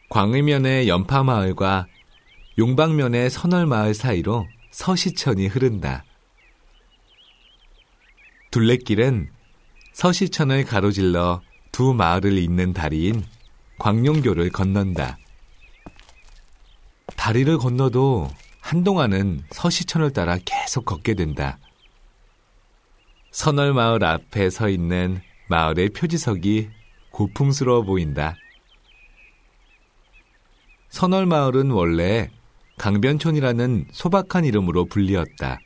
광의면의 연파마을과 용방면의 선월마을 사이로 서시천이 흐른다. 둘레길은 서시천을 가로질러 두 마을을 잇는 다리인 광룡교를 건넌다. 다리를 건너도 한동안은 서시천을 따라 계속 걷게 된다. 선월마을 앞에 서 있는 마을의 표지석이 고풍스러워 보인다. 선월마을은 원래 강변촌이라는 소박한 이름으로 불리었다.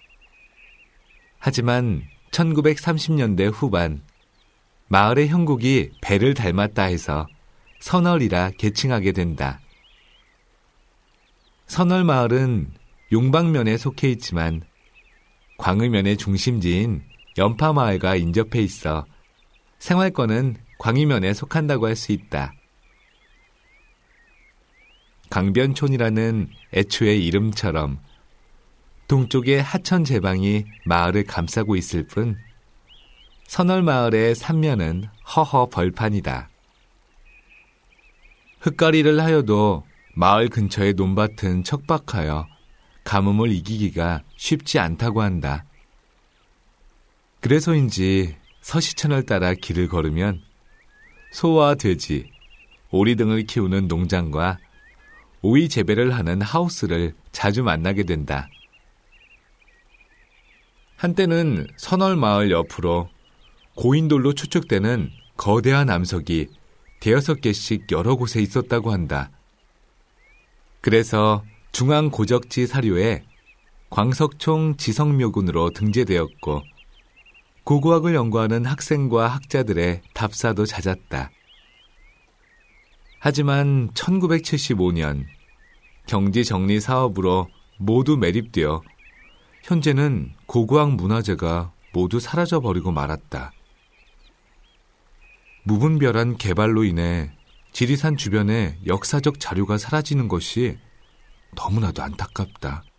하지만 1930년대 후반 마을의 형국이 배를 닮았다 해서 선월이라 개칭하게 된다. 선월마을은 용방면에 속해 있지만 광의면의 중심지인 연파마을과 인접해 있어 생활권은 광의면에 속한다고 할 수 있다. 강변촌이라는 애초의 이름처럼 동쪽의 하천 제방이 마을을 감싸고 있을 뿐 선월마을의 삼면은 허허 벌판이다. 흙가리를 하여도 마을 근처의 논밭은 척박하여 가뭄을 이기기가 쉽지 않다고 한다. 그래서인지 서시천을 따라 길을 걸으면 소와 돼지, 오리 등을 키우는 농장과 오이 재배를 하는 하우스를 자주 만나게 된다. 한때는 선월마을 옆으로 고인돌로 추측되는 거대한 암석이 5개씩 여러 곳에 있었다고 한다. 그래서 중앙고적지 사료에 광석총 지성묘군으로 등재되었고 고고학을 연구하는 학생과 학자들의 답사도 잦았다. 하지만 1975년 경지정리 사업으로 모두 매립되어 현재는 고고학 문화재가 모두 사라져버리고 말았다. 무분별한 개발로 인해 지리산 주변의 역사적 자료가 사라지는 것이 너무나도 안타깝다.